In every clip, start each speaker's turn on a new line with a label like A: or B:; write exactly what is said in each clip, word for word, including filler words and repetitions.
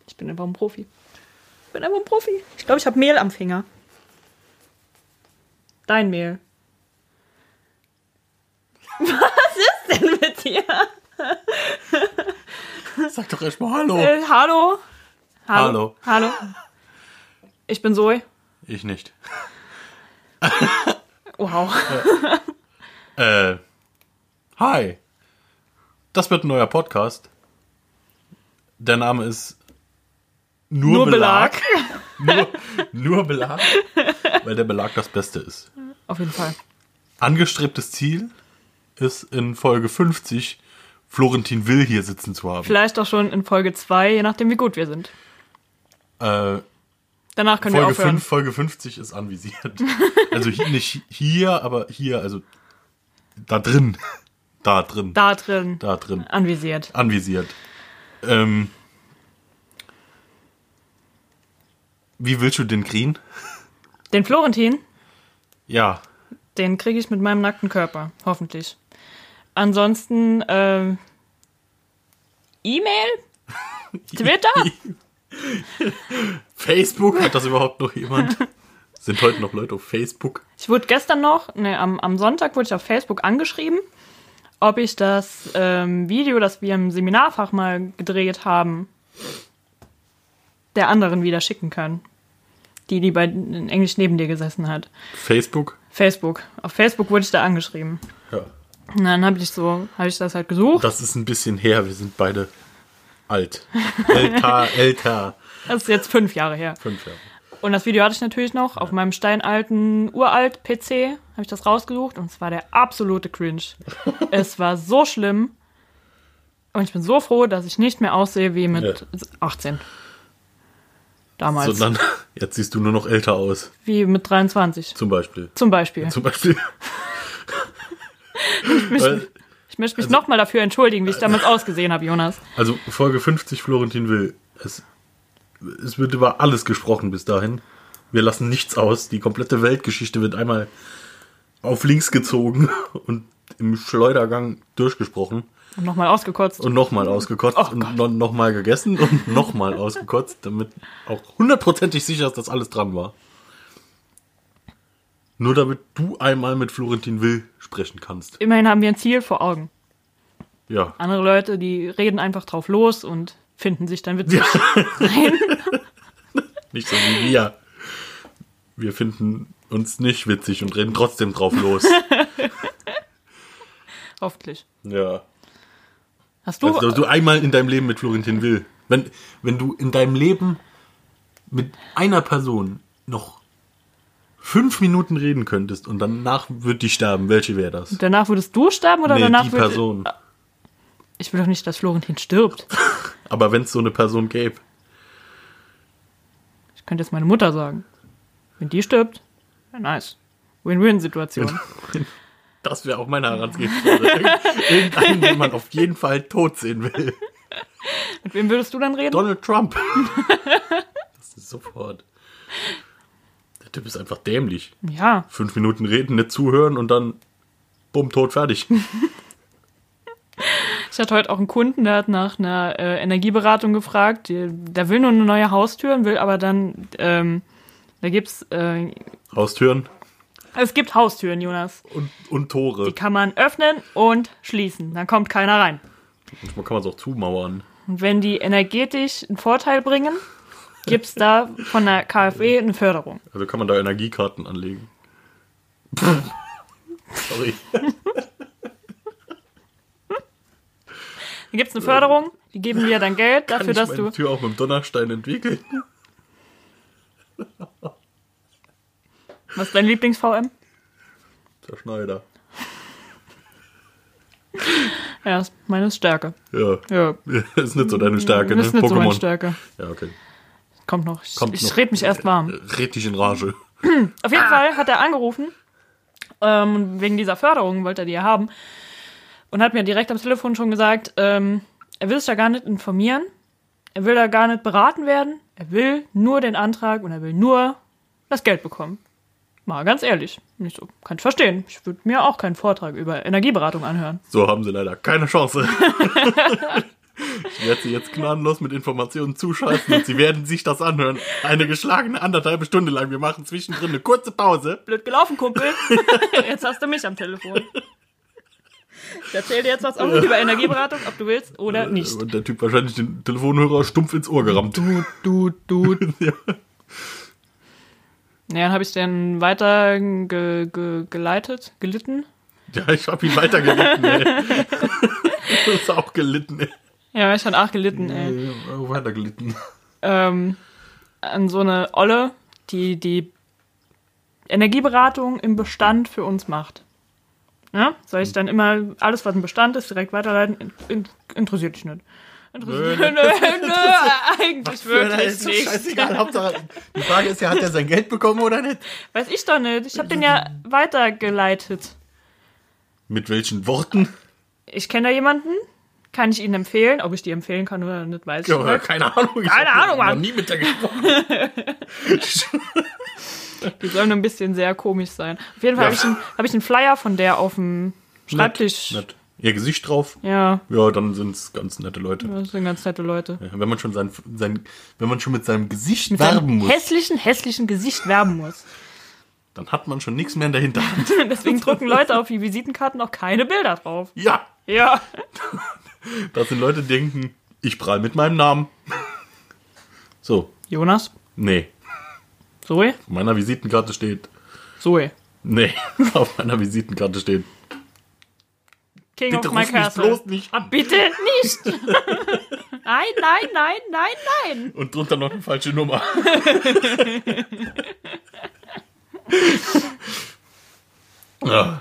A: Ich bin einfach ein Profi. Ich bin einfach ein Profi. Ich glaube, ich habe Mehl am Finger. Dein Mehl. Was ist denn mit dir?
B: Sag doch erstmal Hallo.
A: Äh, hallo.
B: Hallo.
A: Hallo. Ich bin Zoe.
B: Ich nicht.
A: Wow.
B: Äh, hi. Das wird ein neuer Podcast. Der Name ist Nur,
A: Nur
B: Belag.
A: Belag.
B: nur, nur Belag, weil der Belag das Beste ist.
A: Auf jeden Fall.
B: Angestrebtes Ziel ist in Folge fünfzig Florentin Will hier sitzen zu haben.
A: Vielleicht auch schon in Folge zwei, je nachdem, wie gut wir sind.
B: Äh,
A: Danach können
B: Folge
A: wir aufhören.
B: fünf, Folge fünfzig ist anvisiert. Also hi- nicht hier, aber hier, also da drin. Da drin.
A: Da drin.
B: Da drin.
A: Anvisiert.
B: Anvisiert. Ähm, wie willst du den kriegen?
A: Den Florentin,
B: Ja.
A: den kriege ich mit meinem nackten Körper. Hoffentlich. Ansonsten, ähm, E-Mail? Twitter?
B: Facebook? Hat das überhaupt noch jemand? Sind heute noch Leute auf Facebook?
A: Ich wurde gestern noch, ne, am, am Sonntag wurde ich auf Facebook angeschrieben, ob ich das ähm, Video, das wir im Seminarfach mal gedreht haben, der anderen wieder schicken kann. Die, die bei in Englisch neben dir gesessen hat.
B: Facebook?
A: Facebook. Auf Facebook wurde ich da angeschrieben.
B: Ja.
A: Und dann habe ich so, habe ich das halt gesucht.
B: Das ist ein bisschen her, wir sind beide alt. Älter, älter.
A: Das ist jetzt fünf Jahre her.
B: Fünf Jahre.
A: Und das Video hatte ich natürlich noch auf meinem steinalten, uralt P C, habe ich das rausgesucht und es war der absolute Cringe. Es war so schlimm und ich bin so froh, dass ich nicht mehr aussehe wie mit
B: Ja.
A: achtzehn. Damals.
B: Sondern jetzt siehst du nur noch älter aus.
A: Wie mit dreiundzwanzig.
B: Zum Beispiel.
A: Zum Beispiel.
B: Zum Beispiel.
A: Ich möchte, ich möchte mich
B: also-
A: nochmal dafür entschuldigen, wie ich damals ausgesehen habe, Jonas.
B: Also Folge fünfzig Florentin Will. Es, es wird über alles gesprochen bis dahin. Wir lassen nichts aus. Die komplette Weltgeschichte wird einmal auf links gezogen und im Schleudergang durchgesprochen.
A: Und nochmal ausgekotzt.
B: Und nochmal ausgekotzt
A: Oh
B: und no, nochmal gegessen und nochmal ausgekotzt, damit auch hundertprozentig sicher ist, dass alles dran war. Nur damit du einmal mit Florentin Will sprechen kannst.
A: Immerhin haben wir ein Ziel vor Augen.
B: Ja.
A: Andere Leute, die reden einfach drauf los und finden sich dann witzig. Nein.
B: Nicht so wie wir. Wir finden uns nicht witzig und reden trotzdem drauf los.
A: Hoffentlich.
B: Ja.
A: Hast du...
B: Also, du einmal in deinem Leben mit Florentin Will. Wenn, wenn du in deinem Leben mit einer Person noch fünf Minuten reden könntest und danach würde die sterben, welche wäre das?
A: Danach würdest du sterben oder
B: Nee,
A: danach
B: die
A: würde-
B: Person.
A: Ich will doch nicht, dass Florentin stirbt.
B: Aber wenn es so eine Person gäbe.
A: Ich könnte jetzt meine Mutter sagen. Wenn die stirbt, ja, nice. Win-Win-Situation.
B: Das wäre auch meine Herangehensweise. Irgend- Irgendeinen, den man auf jeden Fall tot sehen will.
A: Mit wem würdest du dann reden?
B: Donald Trump. Das ist sofort. Der Typ ist einfach dämlich.
A: Ja,
B: Fünf Minuten reden, nicht zuhören und dann bumm, tot, fertig.
A: ich hatte heute auch einen Kunden, der hat nach einer äh, Energieberatung gefragt. Die, der will nur eine neue Haustür, will aber dann, ähm, da gibt's, äh,
B: Haustüren
A: es gibt Haustüren, Jonas.
B: und, und Tore.
A: Die kann man öffnen und schließen. Dann kommt keiner rein.
B: Manchmal kann man es auch zumauern.
A: Und wenn die energetisch einen Vorteil bringen, gibt's da von der K f W eine Förderung.
B: Also kann man da Energiekarten anlegen. Sorry.
A: Da gibt's eine Förderung, die geben dir dann Geld
B: Kann
A: dafür,
B: ich
A: dass
B: meine
A: du...
B: Tür auch mit dem Donnerstein entwickeln?
A: Was ist dein Lieblings-V M?
B: Der Schneider.
A: Ja, ist meine Stärke.
B: Ja.
A: Ja.
B: Ist nicht so deine Stärke, ne?
A: Das ist nicht so meine
B: Pokémon.
A: Stärke.
B: Ja, okay.
A: Kommt noch. Ich,
B: Kommt
A: ich
B: noch.
A: red mich erst warm.
B: Red dich in Rage.
A: Auf jeden Fall hat er angerufen, ähm, wegen dieser Förderung wollte er die ja haben. Und hat mir direkt am Telefon schon gesagt, ähm, er will sich da gar nicht informieren. Er will da gar nicht beraten werden. Er will nur den Antrag und er will nur das Geld bekommen. Mal ganz ehrlich. Nicht so, kann ich verstehen. Ich würde mir auch keinen Vortrag über Energieberatung anhören.
B: So haben sie leider keine Chance. Ich werde sie jetzt gnadenlos mit Informationen zuscheißen und sie werden sich das anhören. Eine geschlagene anderthalbe Stunde lang. Wir machen zwischendrin eine kurze Pause.
A: Blöd gelaufen, Kumpel. Jetzt hast du mich am Telefon. Ich erzähle dir jetzt was auch über Energieberatung, ob du willst oder nicht.
B: Und der Typ wahrscheinlich den Telefonhörer stumpf ins Ohr gerammt.
A: Du, du, du.
B: Ja.
A: Ja, dann habe ich den weiter ge, ge, geleitet, gelitten.
B: Ja, ich habe ihn weiter gelitten, ey. Du hast auch gelitten, ey.
A: Ja, ich habe auch gelitten, ey.
B: Auch weiter gelitten.
A: Ähm, an so eine Olle, die die Energieberatung im Bestand für uns macht. Ja, soll ich dann immer alles, was im Bestand ist, direkt weiterleiten? In, in, interessiert dich nicht. Interessiert nö, nö, nö, eigentlich wirklich
B: ist doch
A: nicht.
B: scheißegal, Hauptsache, die Frage ist ja, hat er sein Geld bekommen oder nicht?
A: Weiß ich doch nicht. Ich habe den ja weitergeleitet.
B: Mit welchen Worten?
A: Ich kenne da jemanden, kann ich Ihnen empfehlen. Ob ich die empfehlen kann oder nicht, weiß ich
B: Ja,
A: nicht.
B: keine Ahnung. Ich
A: Keine
B: hab
A: Ahnung,
B: noch
A: Mann.
B: nie mit der gesprochen.
A: Die sollen ein bisschen sehr komisch sein. Auf jeden Fall
B: Ja.
A: habe ich, einen- hab ich einen Flyer von der auf dem Schreibtisch.
B: Nett, nett. Ihr Gesicht drauf?
A: Ja,
B: Ja, dann sind es ganz nette Leute.
A: das sind ganz nette Leute.
B: Ja, wenn man schon sein, sein, wenn man schon mit seinem Gesicht
A: Mit
B: werben
A: seinem
B: muss,
A: hässlichen, hässlichen Gesicht werben muss.
B: dann hat man schon nichts mehr in der Hinterhand.
A: Deswegen drucken Leute auf die Visitenkarten auch keine Bilder drauf.
B: Ja,
A: Ja.
B: das sind Leute, die denken, ich prall mit meinem Namen. So,
A: Jonas?
B: nee.
A: Zoe?
B: Auf meiner Visitenkarte steht,
A: Zoe.
B: nee, auf meiner Visitenkarte steht,
A: King
B: bitte
A: of my
B: ruf mich
A: castle.
B: bloß nicht
A: Ah,
B: an.
A: bitte nicht! Nein, nein, nein, nein, nein!
B: Und drunter noch eine falsche Nummer. Ja.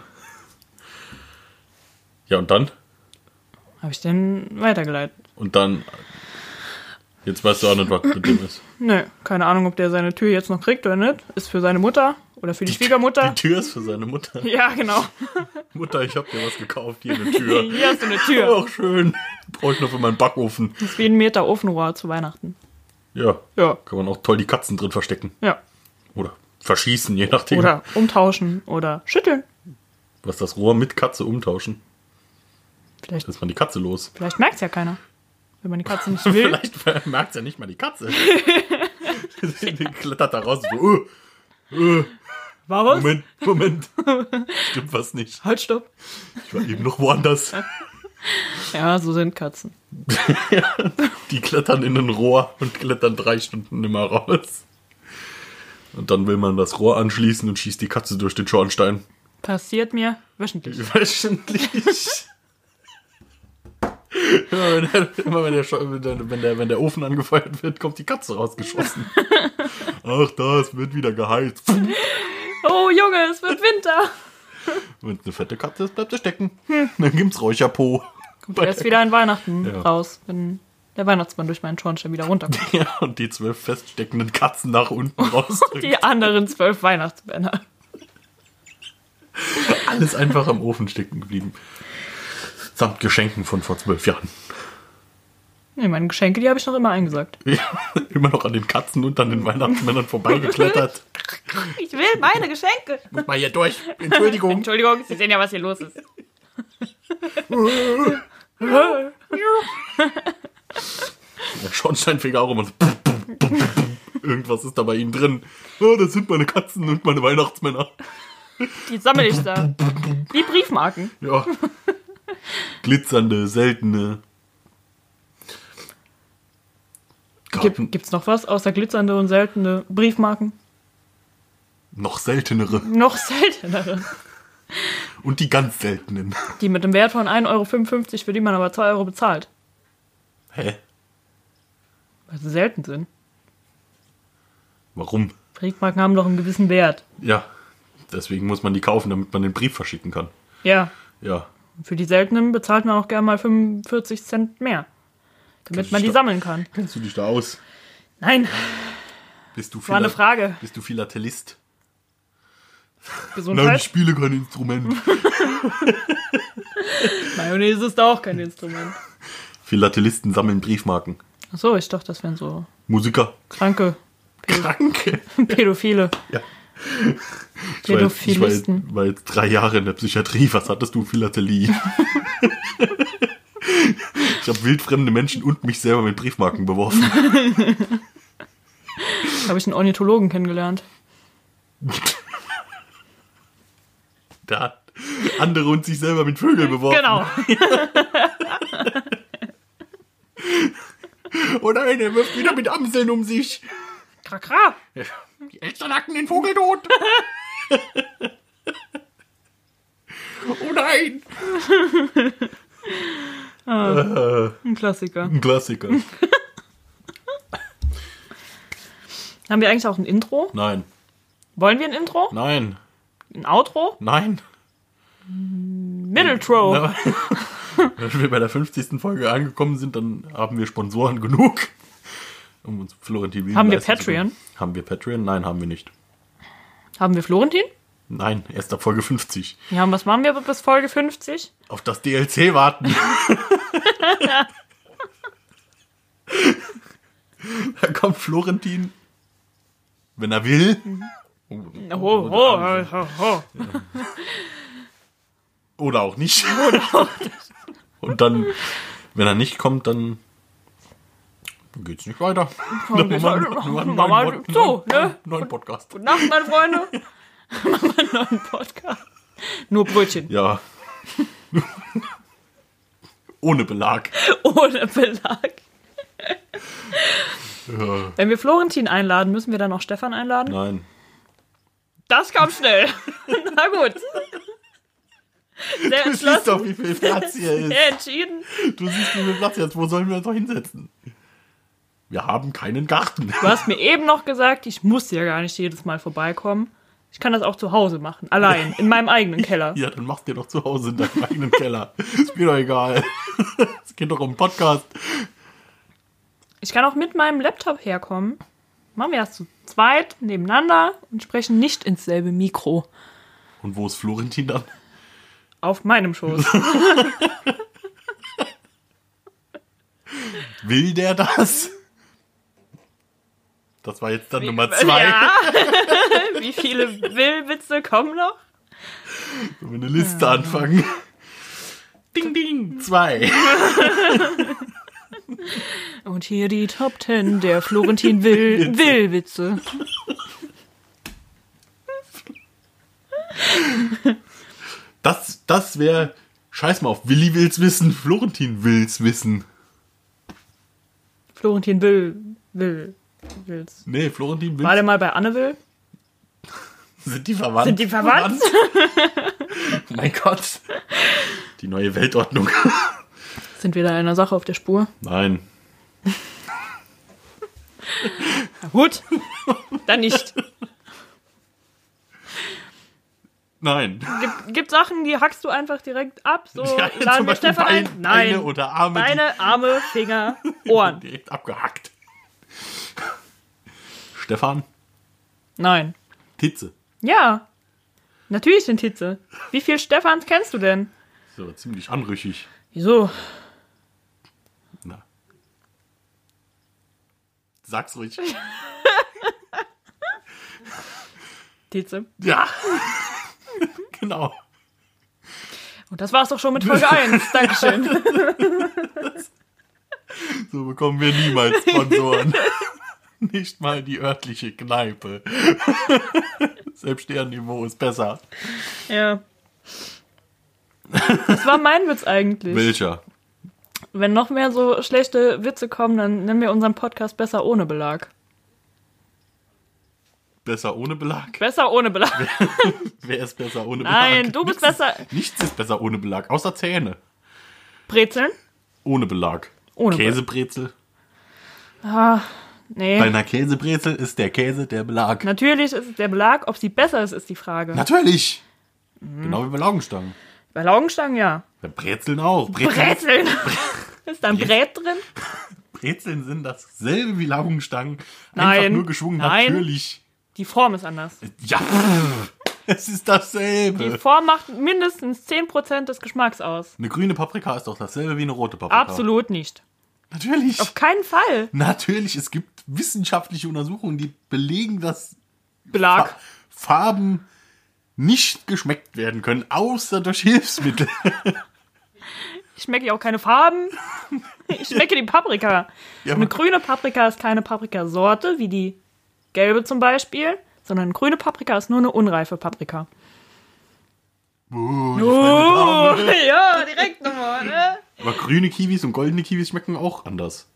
B: Ja, und dann?
A: Habe ich den weitergeleitet?
B: Und dann, jetzt weißt du auch nicht, was mit dem ist.
A: Nö, keine Ahnung, ob der seine Tür jetzt noch kriegt oder nicht. Ist für seine Mutter oder für die, Schwiegermutter.
B: Die Tür ist für seine Mutter.
A: Ja, genau.
B: Mutter, ich hab dir was gekauft, hier eine Tür.
A: Hier hast du eine Tür.
B: Ach, schön. Brauche ich noch für meinen Backofen.
A: Das ist wie ein Meter Ofenrohr zu Weihnachten.
B: Ja,
A: Ja,
B: kann man auch toll die Katzen drin verstecken.
A: ja.
B: Oder verschießen, je nachdem.
A: Oder umtauschen oder schütteln.
B: Was das Rohr mit Katze umtauschen.
A: Vielleicht,
B: Dann ist man die Katze los.
A: vielleicht merkt es ja keiner. Wenn man die Katze nicht will.
B: Vielleicht merkt es ja nicht mal die Katze. Die klettert da raus so, uh,
A: War was?
B: Moment, Moment. Stimmt was nicht.
A: Halt, stopp.
B: Ich war eben noch woanders.
A: Ja, so sind Katzen.
B: Die klettern in ein Rohr und klettern drei Stunden immer raus. Und dann will man das Rohr anschließen und schießt die Katze durch den Schornstein.
A: Passiert mir wöchentlich.
B: Wöchentlich. Immer wenn der, immer wenn der, Scho- wenn der, wenn der, wenn der Ofen angefeuert wird, kommt die Katze rausgeschossen. Ach, das wird wieder geheizt.
A: Oh, Junge, es wird Winter.
B: Wenn es eine fette Katze ist, bleibt sie stecken. Dann gibt's Räucherpo.
A: Kommt erst wieder an Weihnachten
B: Ja.
A: raus, wenn der Weihnachtsmann durch meinen Schornstein wieder runterkommt.
B: Ja, und die zwölf feststeckenden Katzen nach unten raus.
A: Die anderen zwölf Weihnachtsmänner.
B: Alles einfach am Ofen stecken geblieben. Samt Geschenken von vor zwölf Jahren.
A: Nee, meine Geschenke, die habe ich noch immer eingesagt.
B: Ja, immer noch an den Katzen und an den Weihnachtsmännern vorbeigeklettert.
A: Ich will meine Geschenke.
B: Muss mal hier durch. Entschuldigung.
A: Entschuldigung, Sie sehen ja, was hier los ist.
B: Der Schornsteinfeger auch immer so. Bum, bum, bum, bum. Irgendwas ist da bei ihm drin. Oh, das sind meine Katzen und meine Weihnachtsmänner.
A: Die sammle ich da. Wie Briefmarken.
B: Ja. Glitzernde, seltene.
A: Gibt, gibt's noch was außer glitzernde und seltene Briefmarken?
B: Noch seltenere.
A: Noch seltenere.
B: Und die ganz seltenen.
A: Die mit einem Wert von ein Euro fünfundfünfzig, für die man aber zwei Euro bezahlt.
B: Hä?
A: Weil sie selten sind.
B: Warum?
A: Briefmarken haben doch einen gewissen Wert.
B: Ja. Deswegen muss man die kaufen, damit man den Brief verschicken kann.
A: Ja.
B: Ja.
A: Für die seltenen bezahlt man auch gerne mal fünfundvierzig Cent mehr. Damit
B: Das
A: man
B: ist
A: die
B: doch-
A: sammeln kann.
B: Kennst du dich da aus?
A: Nein,
B: Bist du
A: war eine
B: Philat-
A: Frage.
B: Bist du Philatelist? Nein, ich
A: Gesundheit.
B: spiele kein Instrument.
A: Mayonnaise ist auch kein Instrument.
B: Philatelisten sammeln Briefmarken.
A: Achso, ich dachte, das wären so
B: Musiker.
A: kranke
B: Kranke.
A: Pädophile.
B: Ja. Ich war, jetzt, ich war, jetzt,
A: Pädophilisten.
B: war jetzt drei Jahre in der Psychiatrie. Was hattest du? Philatelie. Ich habe wildfremde Menschen und mich selber mit Briefmarken beworfen.
A: Habe ich einen Ornithologen kennengelernt.
B: Der hat andere und sich selber mit Vögeln beworfen.
A: Genau.
B: Oh nein, er wirft wieder mit Amseln um sich.
A: Kra, kra.
B: Die Eltern hacken den Vogel tot. Oh nein.
A: Ah, ein Klassiker.
B: Ein Klassiker.
A: Haben wir eigentlich auch ein Intro?
B: Nein.
A: Wollen wir ein Intro?
B: Nein.
A: Ein Outro?
B: Nein.
A: Middletro.
B: Na, wenn wir bei der fünfzigsten Folge angekommen sind, dann haben wir Sponsoren genug. Um uns Florentin
A: Haben wir
B: leisten zu können.
A: Patreon?
B: Haben wir Patreon? Nein, haben wir nicht.
A: Haben wir Florentin?
B: Nein, erst ab Folge fünfzig.
A: Ja, und was machen wir bis Folge fünfzig?
B: Auf das D L C warten. Da kommt Florentin, wenn er will.
A: Oh, oh, oh, oh, oh.
B: Oder auch nicht. Oder auch nicht. Und dann, wenn er nicht kommt, dann geht's nicht weiter.
A: Dann geht's weiter. Machen wir mal so, ne?
B: Neuen Podcast.
A: Gute Nacht, meine Freunde. Machen wir einen neuen Podcast. Nur Brötchen.
B: Ja. Ohne Belag.
A: Ohne Belag.
B: Ja.
A: Wenn wir Florentin einladen, müssen wir dann auch Stefan einladen?
B: Nein.
A: Das kam schnell. Na gut. Sehr
B: Du siehst doch, wie viel Platz hier ist.
A: Sehr entschieden.
B: Du siehst, wie viel Platz hier ist. Wo sollen wir uns doch hinsetzen? Wir haben keinen Garten.
A: Du hast mir eben noch gesagt, ich muss ja gar nicht jedes Mal vorbeikommen. Ich kann das auch zu Hause machen. Allein. In meinem eigenen Keller.
B: Ja, dann machst du dir doch zu Hause in deinem eigenen Keller. Ist mir doch egal. Es geht doch um einen Podcast.
A: Ich kann auch mit meinem Laptop herkommen. Machen wir das zu zweit nebeneinander und sprechen nicht ins selbe Mikro.
B: Und wo ist Florentin dann?
A: Auf meinem Schoß.
B: Will der das? Das war jetzt dann Wie, Nummer zwei.
A: Ja. Wie viele Will-Witze kommen noch?
B: Sollen wir eine Liste ja. anfangen? Ding, ding, zwei.
A: Und hier die Top Ten der Florentin Will Will-Witze.
B: Das, das wäre, scheiß mal auf, Willi will's wissen, Florentin will's wissen.
A: Florentin will, will, will's.
B: Nee, Florentin will's.
A: War der mal bei Anne Will?
B: Sind die verwandt?
A: Sind die verwandt?
B: Mein Gott. Die neue Weltordnung.
A: Sind wir da einer Sache auf der Spur?
B: Nein.
A: Na gut, dann nicht.
B: Nein.
A: Gibt, gibt Sachen, die hackst du einfach direkt ab. So
B: ja,
A: laden wir Stefan ein. Nein.
B: Beine oder Arme.
A: Beine, Arme, Finger, Ohren.
B: Direkt abgehackt. Stefan?
A: Nein.
B: Titze.
A: Ja. Natürlich sind Titze. Wie viele Stefans kennst du denn?
B: Das ist aber ziemlich anrüchig.
A: Wieso?
B: Na. Sag's ruhig.
A: Titze.
B: Ja. Genau.
A: Und das war's doch schon mit Folge eins. Dankeschön.
B: So bekommen wir niemals Sponsoren. Nicht mal die örtliche Kneipe. Selbst deren Niveau ist besser.
A: Ja. Das war mein Witz eigentlich.
B: Welcher?
A: Wenn noch mehr so schlechte Witze kommen, dann nennen wir unseren Podcast besser ohne Belag.
B: Besser ohne Belag?
A: Besser ohne Belag.
B: Wer ist besser ohne Belag?
A: Nein, du bist
B: nichts
A: besser.
B: Ist, nichts ist besser ohne Belag, außer Zähne.
A: Brezeln?
B: Ohne Belag.
A: Ohne
B: Käsebrezel?
A: Ah, nee.
B: Bei einer Käsebrezel ist der Käse der Belag.
A: Natürlich ist es der Belag. Ob sie besser ist, ist die Frage.
B: Natürlich. Mhm. Genau wie bei Laugenstangen.
A: Bei Laugenstangen, ja.
B: Bei Brezeln auch.
A: Brezeln? Brezeln. Ist da ein Brät drin?
B: Brezeln sind dasselbe wie Laugenstangen.
A: Nein.
B: Einfach nur geschwungen,
A: Nein.
B: Natürlich.
A: Die Form ist anders.
B: Ja, es ist dasselbe.
A: Die Form macht mindestens zehn Prozent des Geschmacks aus.
B: Eine grüne Paprika ist doch dasselbe wie eine rote Paprika.
A: Absolut nicht.
B: Natürlich.
A: Auf keinen Fall.
B: Natürlich, es gibt wissenschaftliche Untersuchungen, die belegen, dass
A: Belag.
B: Fa- Farben nicht geschmeckt werden können, außer durch Hilfsmittel.
A: Ich schmecke auch keine Farben. Ich schmecke die Paprika.
B: Ja,
A: Eine grüne Paprika ist keine Paprikasorte, wie die gelbe zum Beispiel, sondern eine grüne Paprika ist nur eine unreife Paprika.
B: Oh,
A: Oh, ja, direkt nochmal, ne?
B: Aber grüne Kiwis und goldene Kiwis schmecken auch anders.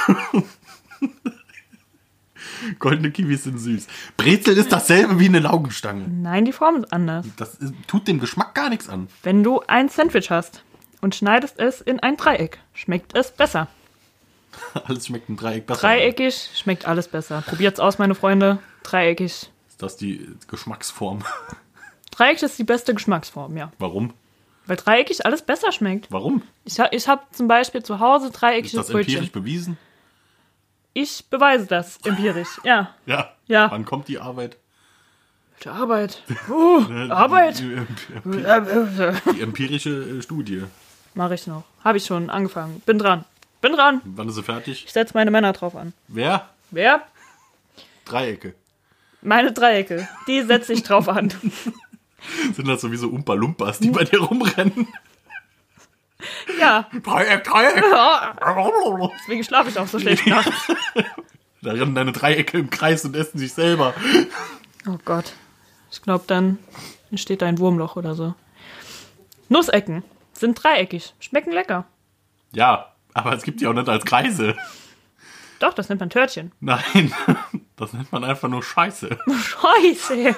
B: Goldene Kiwis sind süß. Brezel ist dasselbe wie eine Laugenstange.
A: Nein, die Form ist anders.
B: Das ist, tut dem Geschmack gar nichts an.
A: Wenn du ein Sandwich hast und schneidest es in ein Dreieck, schmeckt es besser.
B: Alles schmeckt im Dreieck besser.
A: Dreieckig schmeckt alles besser. Probiert's aus, meine Freunde. Dreieckig.
B: Ist das die Geschmacksform?
A: Dreieckig ist die beste Geschmacksform, ja.
B: Warum?
A: Weil dreieckig alles besser schmeckt.
B: Warum?
A: Ich, ha ich habe zum Beispiel zu Hause
B: Ist
A: dreieckiges
B: das empirisch
A: Brötchen.
B: bewiesen?
A: Ich beweise das empirisch, ja.
B: Ja.
A: Ja.
B: Wann kommt die Arbeit?
A: Die Arbeit. Uh, Arbeit.
B: Die, die, die empirische äh, Studie.
A: Mache ich noch. Habe ich schon angefangen. Bin dran. Bin dran.
B: Wann ist sie fertig?
A: Ich setze meine Männer drauf an.
B: Wer?
A: Wer?
B: Dreiecke.
A: Meine Dreiecke. Die setze ich drauf an.
B: Sind das sowieso Umpa-Lumpas, die bei dir rumrennen?
A: Ja.
B: Dreieck, Dreieck.
A: Deswegen schlafe ich auch so schlecht nachts.
B: Da rennen deine Dreiecke im Kreis und essen sich selber.
A: Oh Gott. Ich glaube, dann entsteht da ein Wurmloch oder so. Nussecken sind dreieckig. Schmecken lecker.
B: Ja, aber es gibt die auch nicht als Kreise.
A: Doch, das nennt man Törtchen.
B: Nein, das nennt man einfach nur Scheiße.
A: Scheiße.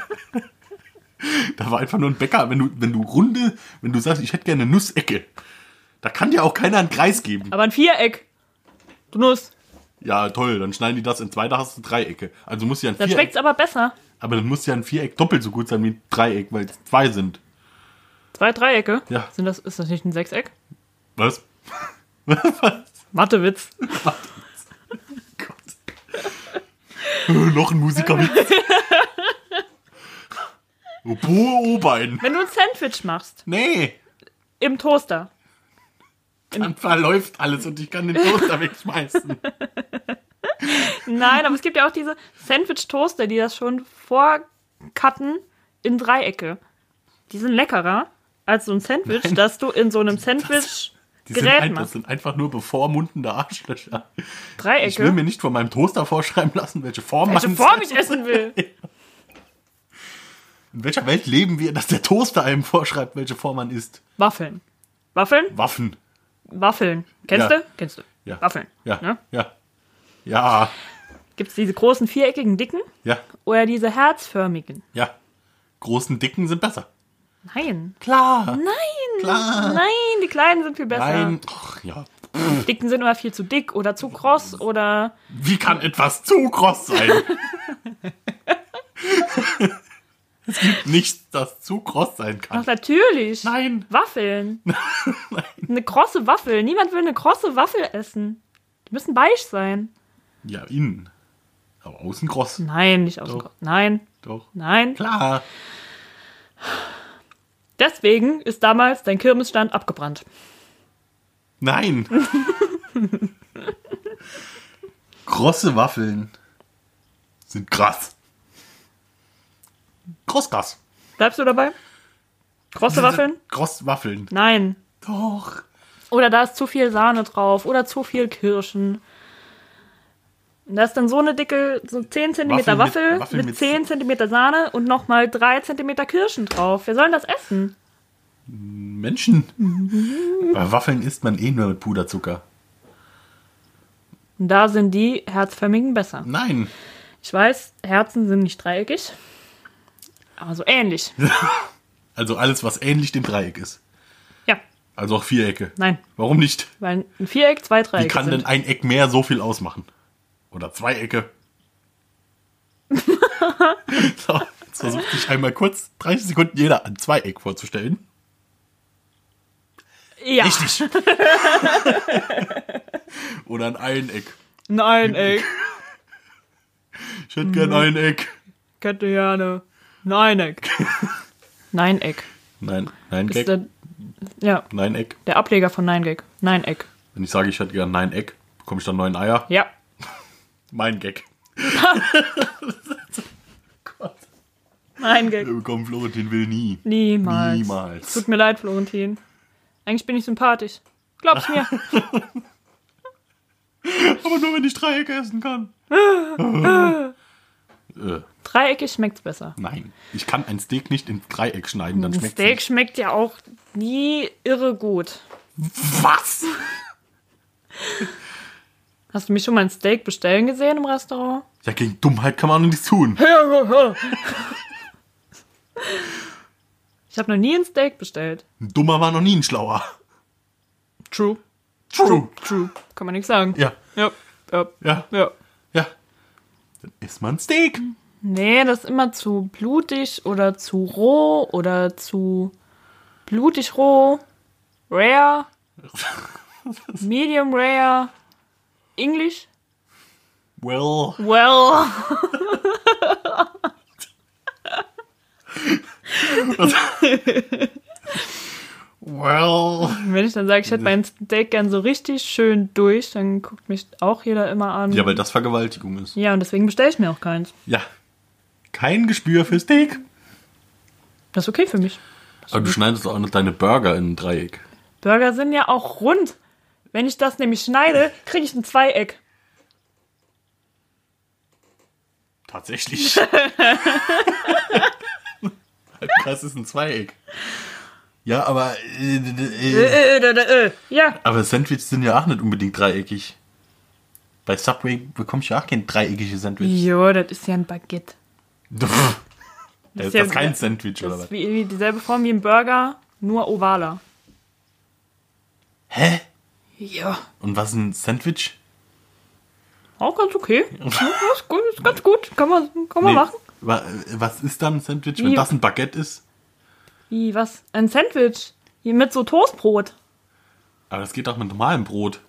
B: Da war einfach nur ein Bäcker, wenn du, wenn du runde, wenn du sagst, ich hätte gerne eine Nussecke, da kann dir auch keiner einen Kreis geben.
A: Aber ein Viereck. Du Nuss.
B: Ja, toll, dann schneiden die das in zwei, da hast du Dreiecke. Also muss ja ein
A: Dann
B: Viereck,
A: schmeckt's aber besser.
B: aber dann muss ja ein Viereck doppelt so gut sein wie ein Dreieck, weil es zwei sind.
A: Zwei Dreiecke?
B: Ja.
A: Sind das, ist das nicht ein Sechseck?
B: Was?
A: Mathewitz.
B: Noch ein Musikerwitz. Po-O-Bein.
A: Wenn du ein Sandwich machst,
B: Nee,
A: im Toaster.
B: dann verläuft alles und ich kann den Toaster wegschmeißen.
A: Nein, aber es gibt ja auch diese Sandwich-Toaster, die das schon vorcutten in Dreiecke. Die sind leckerer als so ein Sandwich,
B: Nein.
A: das du in so einem
B: Die sind,
A: Sandwich-Gerät
B: ein, das
A: machst.
B: sind einfach nur bevormundende Arschlöcher. Ich will
A: Dreiecke?
B: mir nicht von meinem Toaster vorschreiben lassen, welche Form
A: Welche
B: man
A: Form ich essen will.
B: In welcher Welt leben wir, dass der Toaster einem vorschreibt, welche Form man isst?
A: Waffeln. Waffeln?
B: Waffen.
A: Waffeln. Kennst
B: Ja.
A: du? Kennst du.
B: Ja.
A: Waffeln.
B: Ja.
A: Ne?
B: Ja. Ja.
A: Gibt es diese großen viereckigen dicken
B: Ja.
A: oder diese herzförmigen?
B: Ja. Großen, dicken sind besser.
A: Nein.
B: Klar.
A: Nein.
B: Klar.
A: Nein, die kleinen sind viel besser.
B: Nein. Ach, ja.
A: Die dicken sind immer viel zu dick oder zu kross oder...
B: Wie kann etwas zu kross sein? Es gibt nichts, das zu kross sein kann.
A: Ach, natürlich.
B: Nein.
A: Waffeln. Eine krosse Waffel. Niemand will eine krosse Waffel essen. Die müssen weich sein.
B: Ja, innen. Aber außen kross.
A: Nein, nicht außen
B: Doch.
A: kross. Nein,
B: Doch.
A: nein.
B: Klar.
A: Deswegen ist damals dein Kirmesstand abgebrannt.
B: Nein. Krosse Waffeln sind krass. Kross krass.
A: Bleibst du dabei? Krosse Waffeln?
B: Kross Waffeln.
A: Nein.
B: Doch.
A: Oder da ist zu viel Sahne drauf oder zu viel Kirschen. Und da ist dann so eine dicke, so zehn Zentimeter
B: Waffel mit-
A: Waffel,
B: Waffel
A: mit,
B: mit-
A: zehn Zentimeter Sahne und nochmal drei Zentimeter Kirschen drauf. Wer soll denn das essen?
B: Menschen. Aber Waffeln isst man eh nur mit Puderzucker.
A: Und da sind die herzförmigen besser.
B: Nein.
A: Ich weiß, Herzen sind nicht dreieckig, aber so ähnlich.
B: Also alles, was ähnlich dem Dreieck ist.
A: Ja,
B: Also auch Vierecke.
A: nein,
B: Warum nicht?
A: weil ein Viereck zwei
B: Wie
A: Dreiecke
B: kann
A: sind.
B: denn ein Eck mehr so viel ausmachen? Oder zwei Ecke? So, jetzt versucht sich einmal kurz dreißig Sekunden jeder ein Zweieck vorzustellen.
A: Ja,
B: Richtig. Oder ein Eineck.
A: ein Eineck.
B: Ich hätte gern ein Eck.
A: Kette gerne. Ein Eineck. Neineck.
B: Nein, nein,
A: Ist
B: Gag.
A: der, ja,
B: Nein, Eck.
A: der Ableger von Nein-Gag. Nein-Eck.
B: Wenn ich sage, ich hätte gern nein Eck, bekomme ich dann neun Eier.
A: Ja.
B: Mein Gag. Gott.
A: Nein-Gag.
B: Wir bekommen Florentin will nie.
A: Niemals.
B: Niemals.
A: Tut mir leid, Florentin. Eigentlich bin ich sympathisch. Glaub's mir.
B: Aber nur, wenn ich Dreiecke essen kann. äh,
A: Dreieckig schmeckt's besser.
B: nein, ich kann ein Steak nicht in Dreieck schneiden, dann
A: Ein
B: schmeckt
A: Steak schmeckt ja auch nie irre gut.
B: Was?
A: Hast du mich schon mal ein Steak bestellen gesehen im Restaurant?
B: Ja, gegen Dummheit kann man nichts tun.
A: Ich habe noch nie ein Steak bestellt.
B: Ein Dummer war noch nie ein Schlauer.
A: True.
B: True.
A: True. Kann man nichts sagen.
B: Ja,
A: Ja. Ja.
B: ja,
A: Ja.
B: ja. Dann isst man Steak.
A: Nee, das ist immer zu blutig oder zu roh oder zu blutig roh. Rare. Medium rare. English.
B: Well.
A: Well.
B: Well.
A: Wenn ich dann sage, ich hätte mein Steak gern so richtig schön durch, dann guckt mich auch jeder immer an.
B: Ja, weil das Vergewaltigung ist.
A: Ja, und deswegen bestelle ich mir auch keins.
B: Ja. Kein Gespür für Steak.
A: Das ist okay für mich.
B: Aber du schneidest auch nicht deine Burger in ein Dreieck.
A: Burger sind ja auch rund. Wenn ich das nämlich schneide, kriege ich ein Zweieck.
B: Tatsächlich. Das ist ein Zweieck. Ja, aber... Äh, äh,
A: Äh, äh, äh, äh. Ja.
B: aber Sandwiches sind ja auch nicht unbedingt dreieckig. Bei Subway bekommst du ja auch kein dreieckige Sandwich.
A: Jo, das ist ja ein Baguette.
B: Das ist
A: ja-
B: das kein Sandwich,
A: Das
B: oder
A: ist
B: was?
A: wie, wie dieselbe Form wie ein Burger, nur ovaler.
B: Hä?
A: Ja.
B: Und was ist ein Sandwich?
A: Auch ganz okay. Ja, ist gut, ist ganz gut. Kann man, kann man
B: Nee,
A: machen.
B: wa- Was ist dann ein Sandwich,
A: Wie-
B: wenn das ein Baguette ist?
A: Wie, was? Ein Sandwich. Hier mit so Toastbrot.
B: Aber das geht auch mit normalem Brot.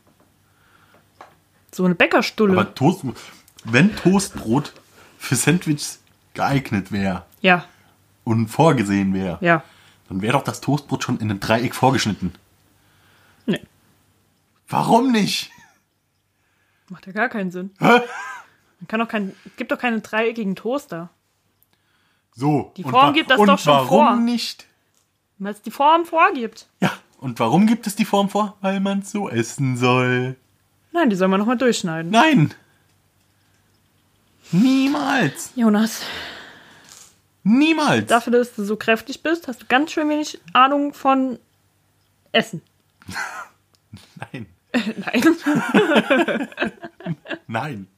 A: So eine Bäckerstulle.
B: Aber Toast, wenn Toastbrot für Sandwiches geeignet wäre
A: ja,
B: und vorgesehen wäre,
A: ja.
B: dann wäre doch das Toastbrot schon in einem Dreieck vorgeschnitten.
A: Nee,
B: Warum nicht?
A: macht ja gar keinen Sinn.
B: Hä?
A: Man kann doch kein, es gibt doch keine dreieckigen Toaster.
B: So.
A: Die
B: und
A: Form
B: wa-
A: gibt das
B: und
A: doch schon
B: warum
A: vor.
B: nicht?
A: Weil es die Form vorgibt.
B: Ja, und warum gibt es die Form vor? Weil man es so essen soll.
A: Nein, die soll man nochmal durchschneiden.
B: Nein. Niemals.
A: Jonas,
B: Niemals.
A: dafür, dass du so kräftig bist, hast du ganz schön wenig Ahnung von Essen.
B: Nein.
A: Nein.
B: Nein.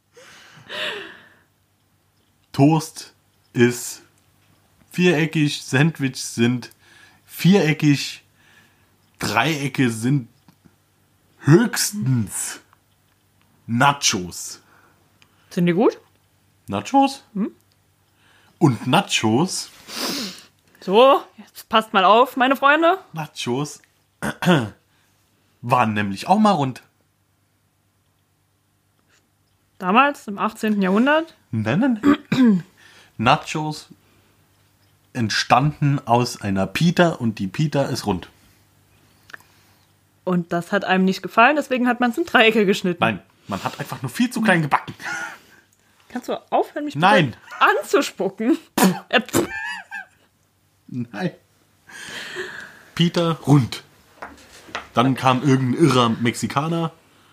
B: Toast ist viereckig, Sandwiches sind viereckig, Dreiecke sind höchstens Nachos.
A: Sind die gut?
B: Nachos? Und Nachos,
A: So, jetzt passt mal auf, meine Freunde.
B: Nachos waren nämlich auch mal rund.
A: Damals, im achtzehnten Jahrhundert.
B: Nein, nein. Nachos entstanden aus einer Pita und die Pita ist rund.
A: Und das hat einem nicht gefallen, deswegen hat man es in Dreiecke geschnitten.
B: Nein, man hat einfach nur viel zu klein gebacken.
A: Kannst du aufhören, mich
B: Nein.
A: bitte anzuspucken? Äh, pff.
B: Nein. Pita rund. Dann kam irgendein irrer Mexikaner.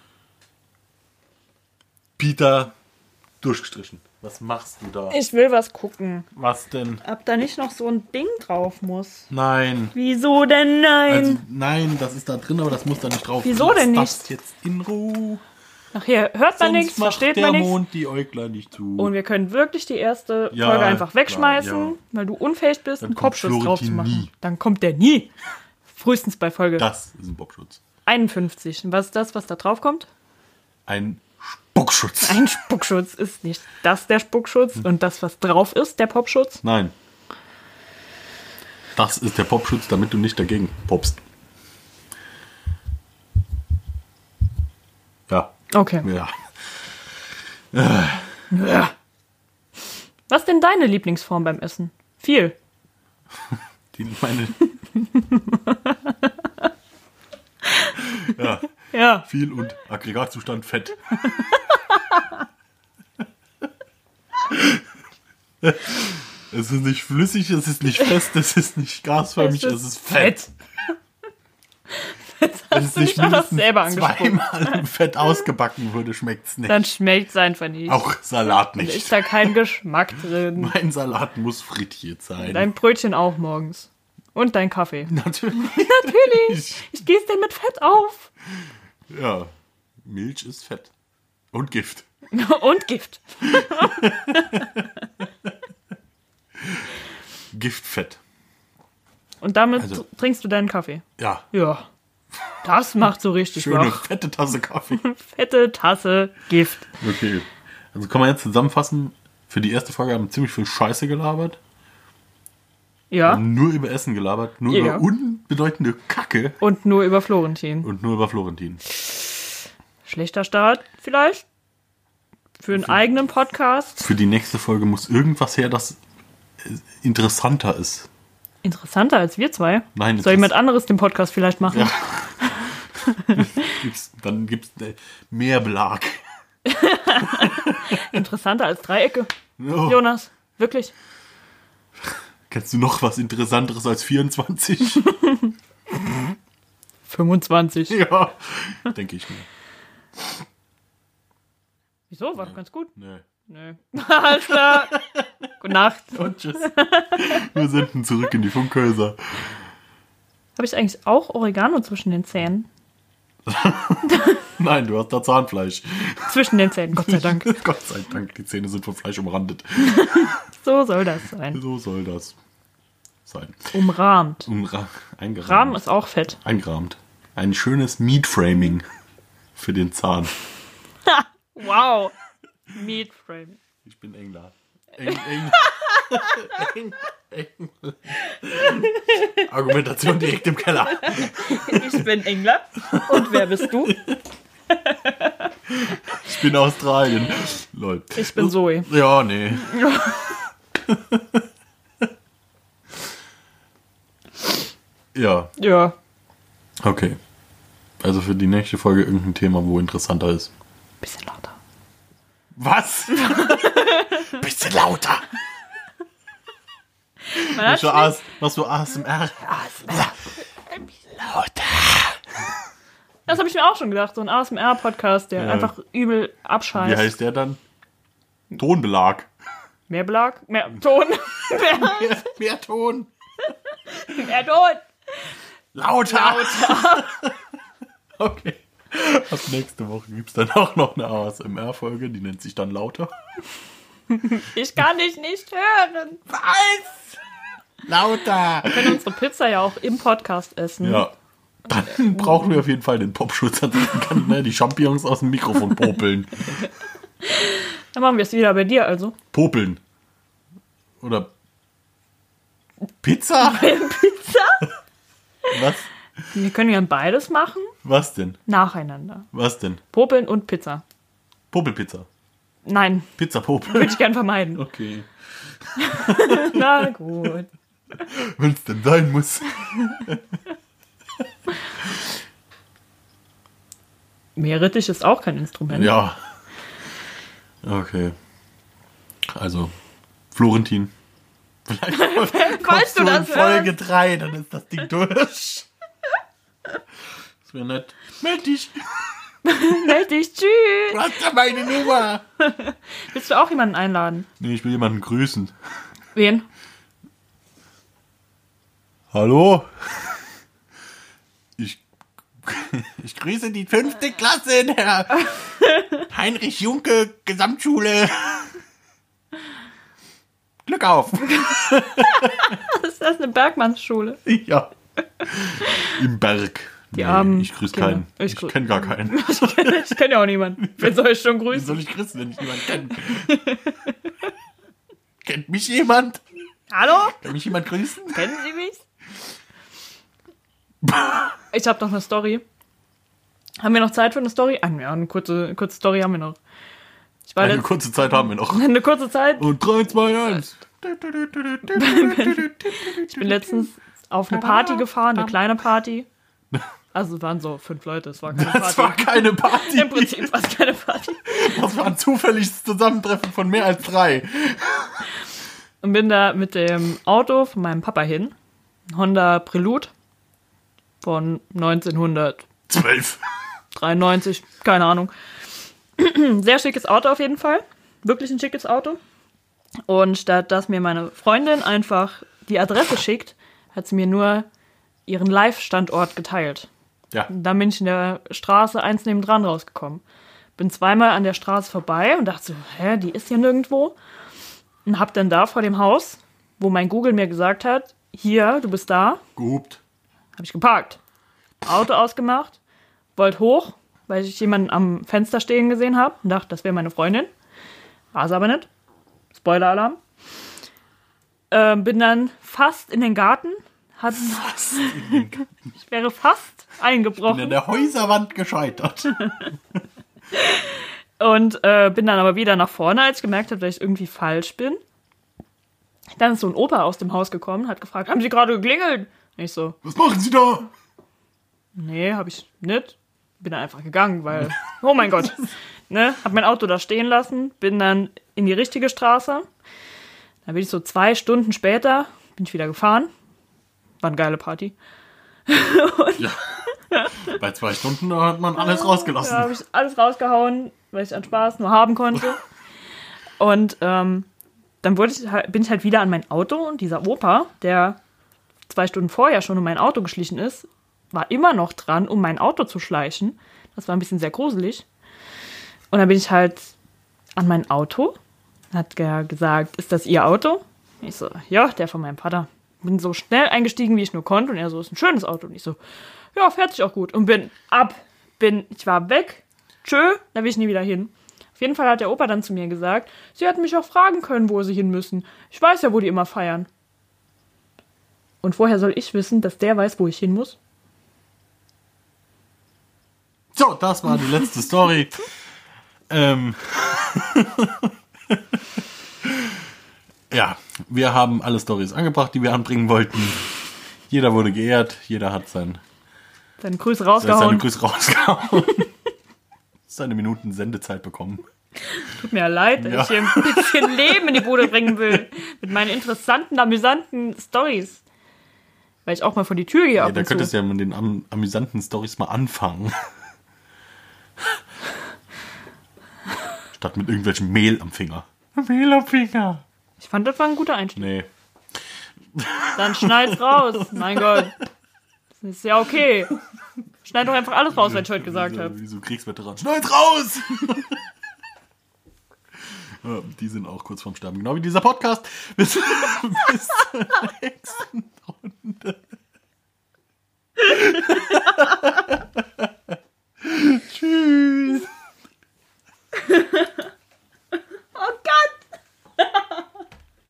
B: Pita durchgestrichen. Was machst du da?
A: Ich will was gucken.
B: Was denn?
A: Ob da nicht noch so ein Ding drauf muss.
B: Nein.
A: Wieso denn nein?
B: Also, nein, das ist da drin, aber das muss da nicht drauf.
A: Wieso
B: Lass
A: denn
B: das
A: nicht?
B: jetzt in Ruhe.
A: Ach hier, hört man
B: Sonst
A: nichts,
B: macht
A: versteht
B: der
A: man nichts.
B: Mond die Äuglein nicht zu.
A: Und wir können wirklich die erste
B: Ja,
A: Folge einfach
B: klar,
A: wegschmeißen,
B: ja.
A: weil du unfähig bist,
B: Dann
A: einen
B: kommt
A: Popschutz drauf zu
B: Florentin
A: machen.
B: nie.
A: Dann kommt der nie. Frühestens bei Folge
B: Das ist ein Popschutz.
A: einundfünfzig. Und was ist das, was da drauf kommt?
B: Ein Spuckschutz.
A: Ein Spuckschutz ist nicht das der Spuckschutz und das, was drauf ist, der Popschutz.
B: Nein. Das ist der Popschutz, damit du nicht dagegen popst. Ja.
A: Okay.
B: Ja.
A: Ja. Was ist denn deine Lieblingsform beim Essen? Viel.
B: Die meine. Ja.
A: Ja.
B: Viel und Aggregatzustand Fett. Es ist nicht flüssig, es ist nicht fest, es ist nicht gasförmig, es ist, Fett. Wenn es
A: du
B: nicht
A: dich auch noch
B: mindestens
A: selber angesprochen.
B: zweimal im Fett ausgebacken würde, schmeckt es nicht.
A: Dann schmeckt's einfach nicht.
B: Auch Salat
A: Dann ist
B: nicht.
A: da kein Geschmack drin.
B: Mein Salat muss frittiert sein.
A: Dein Brötchen auch morgens. Und dein Kaffee.
B: Natürlich.
A: Natürlich. Ich gieße den mit Fett auf.
B: Ja, Milch ist Fett. Und Gift.
A: Und Gift.
B: Giftfett.
A: Und damit
B: Also-
A: trinkst du deinen Kaffee.
B: Ja,
A: Ja. Das macht so richtig
B: schöne
A: wach.
B: fette Tasse Kaffee.
A: Fette Tasse Gift.
B: Okay. Also kann man jetzt zusammenfassen, für die erste Folge haben wir ziemlich viel Scheiße gelabert.
A: Ja.
B: Haben nur über Essen gelabert, nur
A: Ja.
B: über unbedeutende Kacke
A: Und nur über Florentin.
B: und nur über Florentin.
A: Schlechter Start vielleicht. Für einen eigenen Podcast.
B: Für die nächste Folge muss irgendwas her, das äh, interessanter ist.
A: Interessanter als wir zwei.
B: Nein,
A: Soll
B: interess-
A: jemand anderes den Podcast vielleicht machen?
B: Ja. Gibt's, dann gibt es mehr Belag.
A: Interessanter als Dreiecke.
B: Oh.
A: Jonas, wirklich?
B: Kennst du noch was Interessanteres als vierundzwanzig?
A: fünfundzwanzig.
B: Ja, denke ich mir.
A: Wieso? War doch ganz gut.
B: Nee.
A: Nö. Alles klar. Gute Nacht.
B: Und tschüss. Wir senden zurück in die Funkhäuser.
A: Habe ich eigentlich auch Oregano zwischen den Zähnen?
B: Nein, du hast da Zahnfleisch.
A: Zwischen den Zähnen, Gott sei Dank.
B: Gott sei Dank, die Zähne sind von Fleisch umrandet.
A: So soll das sein.
B: So soll das sein.
A: Umrahmt.
B: Umra- eingerahmt.
A: Rahmen ist auch fett.
B: Eingerahmt. Ein schönes Meat-Framing für den Zahn.
A: Wow. Meat Frame.
B: Ich bin Engler. Eng, eng. eng, eng. Argumentation direkt im Keller.
A: Ich bin Engler. Und wer bist du?
B: Ich bin Australien. Lol.
A: Ich bin Zoe.
B: Ja, nee. Ja,
A: Ja.
B: okay. Also für die nächste Folge irgendein Thema, wo interessanter ist.
A: Bisschen lauter.
B: Was? Bisschen lauter.
A: Man hat
B: Machst du, AS, machst du A S M R? Lauter.
A: Das habe ich mir auch schon gedacht. So ein A S M R-Podcast, der
B: Ja.
A: einfach übel
B: Wie
A: abscheißt.
B: heißt der dann? Tonbelag.
A: Mehr Belag? Mehr Ton? mehr,
B: Mehr, mehr Ton.
A: mehr Ton?
B: Lauter.
A: Lauter.
B: Okay. Ab nächste Woche gibt es dann auch noch eine A S M R-Folge, die nennt sich dann Lauter.
A: Ich kann dich nicht hören.
B: Was? Lauter.
A: Wir können unsere Pizza ja auch im Podcast essen.
B: Ja. Dann brauchen wir auf jeden Fall den Popschutz, ansonsten kann ne, die Champignons aus dem Mikrofon popeln.
A: Dann machen wir es wieder bei dir also.
B: Popeln. Oder Pizza?
A: Pizza?
B: Was?
A: Wir können ja beides machen.
B: Was denn?
A: Nacheinander.
B: Was denn?
A: Popeln und Pizza.
B: Popelpizza.
A: Nein,
B: Pizza Popel.
A: würde ich gern vermeiden.
B: Okay.
A: Na gut.
B: Wenn es denn sein muss.
A: Meerrettich ist auch kein Instrument.
B: Ja. Okay. Also, Florentin. Vielleicht
A: Weißt du
B: in
A: das?
B: Folge drei, dann ist das Ding durch. Das wäre nett. Meld dich.
A: Meld dich, tschüss.
B: Du hast ja meine Nummer.
A: Willst du auch jemanden einladen?
B: Nee, ich will jemanden grüßen.
A: Wen?
B: Hallo? Ich, ich grüße die fünfte Klasse in der Heinrich Junke Gesamtschule. Glück auf.
A: Ist das eine Bergmannsschule?
B: Ja. Im Berg.
A: Die armen
B: ich grüße
A: Kinder.
B: keinen.
A: Ich
B: Ich,
A: grü-
B: kenne gar keinen.
A: Ich kenne ja auch niemanden. Wen soll ich schon
B: Wie
A: grüßen?
B: soll ich grüßen, wenn ich niemanden kenne? Kennt mich jemand?
A: Hallo?
B: Kann mich jemand grüßen?
A: Kennen Sie mich? Ich habe noch eine Story. Haben wir noch Zeit für eine Story? Ah, ja, eine kurze, kurze Story haben wir noch. Ich war
B: Eine
A: letzt-
B: kurze Zeit haben wir noch.
A: eine kurze Zeit.
B: Und drei, zwei, eins.
A: Ich bin letztens auf eine Party gefahren, eine kleine Party. Also es waren so fünf Leute, es war keine
B: Das
A: Party.
B: war keine Party.
A: Im Prinzip war es keine Party.
B: Das war ein zufälliges Zusammentreffen von mehr als drei.
A: Und bin da mit dem Auto von meinem Papa hin. Ein Honda Prelude von neunzehnhundertachtundneunzig
B: Zwölf.
A: dreiundneunzig, keine Ahnung. Sehr schickes Auto auf jeden Fall. Wirklich ein schickes Auto. Und statt dass mir meine Freundin einfach die Adresse schickt, hat sie mir nur ihren Live-Standort geteilt.
B: Ja.
A: Dann bin ich in der Straße eins nebendran rausgekommen. Bin zweimal an der Straße vorbei und dachte so, hä, die ist hier nirgendwo. Und hab dann da vor dem Haus, wo mein Google mir gesagt hat, hier, du bist da,
B: Gehupt.
A: habe ich geparkt. Auto ausgemacht, wollte hoch, weil ich jemanden am Fenster stehen gesehen habe und dachte, das wäre meine Freundin. War es aber nicht. Spoiler-Alarm. Ähm, bin dann fast in den Garten. Hat,
B: Fast in den Garten.
A: Ich wäre fast eingebrochen.
B: Bin an der Häuserwand gescheitert.
A: Und äh, bin dann aber wieder nach vorne, als ich gemerkt habe, dass ich irgendwie falsch bin. Dann ist so ein Opa aus dem Haus gekommen, hat gefragt, haben Sie gerade geklingelt? Und ich so,
B: Was machen Sie da?
A: nee, habe ich nicht. Bin dann einfach gegangen, weil, oh mein Gott. Ne, hab mein Auto da stehen lassen, bin dann in die richtige Straße. Dann bin ich so zwei Stunden später, bin ich wieder gefahren. War eine geile Party.
B: Ja. Bei zwei Stunden hat man alles rausgelassen.
A: Ja, habe ich alles rausgehauen, weil ich an Spaß nur haben konnte. Und ähm, dann wurde ich, halt- bin ich halt wieder an mein Auto und dieser Opa, der zwei Stunden vorher schon um mein Auto geschlichen ist, war immer noch dran, um mein Auto zu schleichen. Das war ein bisschen sehr gruselig. Und dann bin ich halt an mein Auto, hat er gesagt, ist das Ihr Auto? Ich so, ja, der von meinem Vater. Bin so schnell eingestiegen, wie ich nur konnte. Und er so, ist ein schönes Auto. Und ich so, ja, fährt sich auch gut. Und bin ab, bin, ich war weg. Tschö, da will ich nie wieder hin. Auf jeden Fall hat der Opa dann zu mir gesagt, Sie hätten mich auch fragen können, wo Sie hin müssen. Ich weiß ja, wo die immer feiern. Und woher soll ich wissen, dass der weiß, wo ich hin muss?
B: So, das war die letzte Story. ähm. Ja, wir haben alle Storys angebracht, die wir anbringen wollten. Jeder wurde geehrt, jeder hat sein,
A: Seine Grüße
B: seine
A: rausgehauen.
B: Grüße rausgehauen. Seine Minuten Sendezeit bekommen.
A: Tut mir leid, dass
B: Ja.
A: ich hier ein bisschen Leben in die Bude bringen will. Mit meinen interessanten, amüsanten Stories. Weil ich auch mal vor die Tür gehe
B: Ja,
A: ab
B: da
A: und
B: könntest
A: zu.
B: du ja mit den am amüsanten Storys mal anfangen. Statt mit irgendwelchem Mehl am Finger. Mehl am Finger.
A: Ich fand, das war ein guter Einstieg.
B: Nee.
A: Dann schneid's raus. Mein Gott. Das ist ja okay. Schneid doch einfach alles raus, was ich heute gesagt habe.
B: Wie so Kriegsveteran. Schneid's raus! Ja, die sind auch kurz vorm Sterben. Genau wie dieser Podcast. Bis, bis zur nächsten